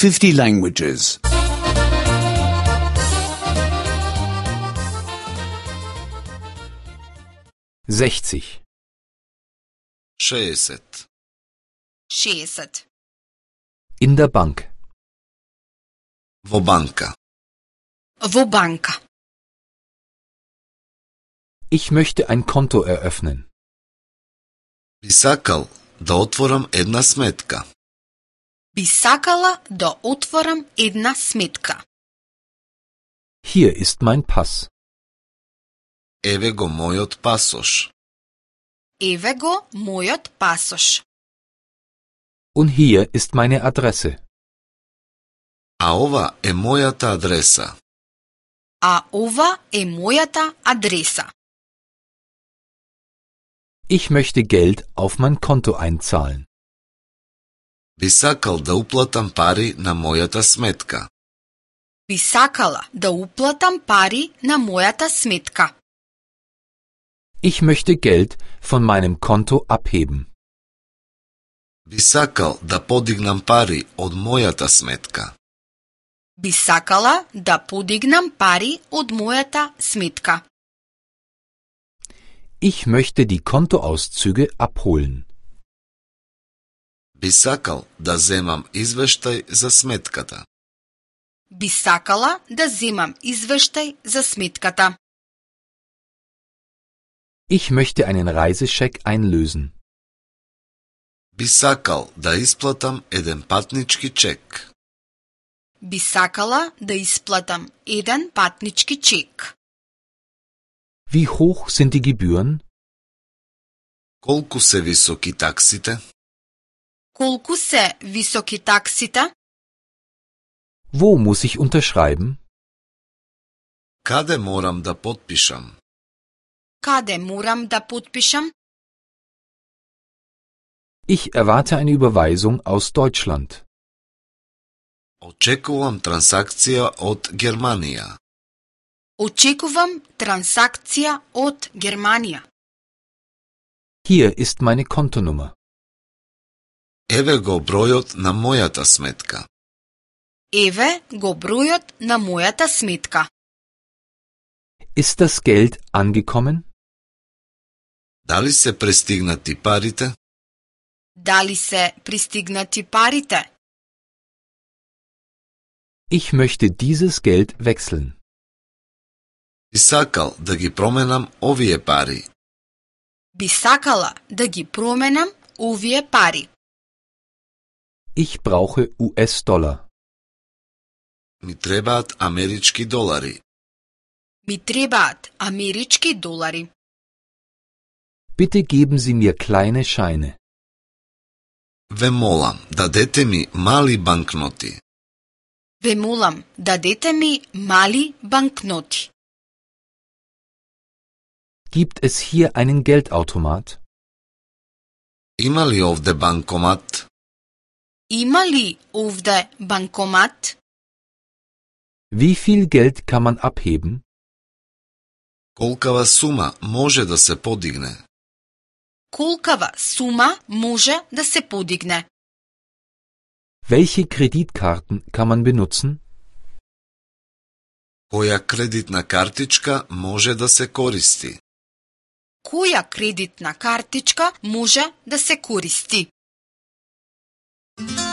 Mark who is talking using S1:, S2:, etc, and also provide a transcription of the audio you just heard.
S1: 50 languages.
S2: 60.
S3: 60.
S4: 60.
S2: In der Bank.
S3: Во банка.
S4: Во банка.
S2: Ich möchte ein Konto eröffnen.
S3: Би сакал да отворам една сметка.
S4: Би сакала да отворам една сметка.
S2: Hier ist mein Pass.
S3: Еве го мојот пасош.
S4: Еве го мојот пасош.
S2: Und hier ist meine Adresse.
S3: А ова е мојата адреса.
S4: А ова е мојата адреса.
S2: Ich möchte Geld auf mein Konto einzahlen.
S3: Би сакал да уплатам пари на мојата сметка.
S4: Би сакала да уплатам пари на мојата сметка.
S2: Ich möchte Geld von meinem Konto abheben.
S3: Би сакал да подигнам пари од мојата сметка.
S4: Би сакала да подигнам пари од мојата сметка.
S2: Ich möchte die Kontoauszüge abholen.
S3: Би сакал да земам извештај за сметката.
S4: Би сакала да земам извештај за сметката.
S2: Ich möchte einen Reisescheck einlösen.
S3: Би сакал да исплатам еден патнички чек.
S4: Би сакала да исплатам еден патнички чек.
S2: Wie hoch sind die Gebühren?
S3: Колку се високи таксите?
S4: Колку се високи таксите?
S2: Wo muss ich unterschreiben?
S3: Каде морам да потпишам?
S4: Каде морам да потпишам?
S2: Ich erwarte eine Überweisung aus Deutschland.
S3: Очекувам трансакција од Германија.
S4: Очекувам трансакција од Германија.
S2: Hier ist meine Kontonummer.
S3: Еве го бројот на мојата сметка.
S4: Еве го бројот на мојата сметка.
S2: Ist das Geld angekommen?
S3: Дали се пристигнати парите?
S4: Дали се пристигнати парите?
S2: Ich möchte dieses Geld wechseln.
S3: Би сакал да ги променам овие пари.
S4: Би сакала да ги променам овие пари.
S2: Ich brauche US-Dollar.
S3: Ми требаат амерички долари.
S4: Ми требаат амерички долари.
S2: Bitte geben Sie mir kleine Scheine.
S3: Ве молам, дадете ми мали банкноти.
S4: Ве молам, дадете ми мали банкноти.
S2: Gibt es hier einen Geldautomat?
S3: Има ли овде банкомат?
S4: Има ли овде банкомат?
S2: Wie viel Geld kann man abheben?
S3: Колкава сума може да се подигне?
S4: Колкава сума може да се подигне?
S2: Welche Kreditkarten kann man benutzen?
S3: Која кредитна картичка може да се користи?
S4: Која кредитна картичка може да се користи?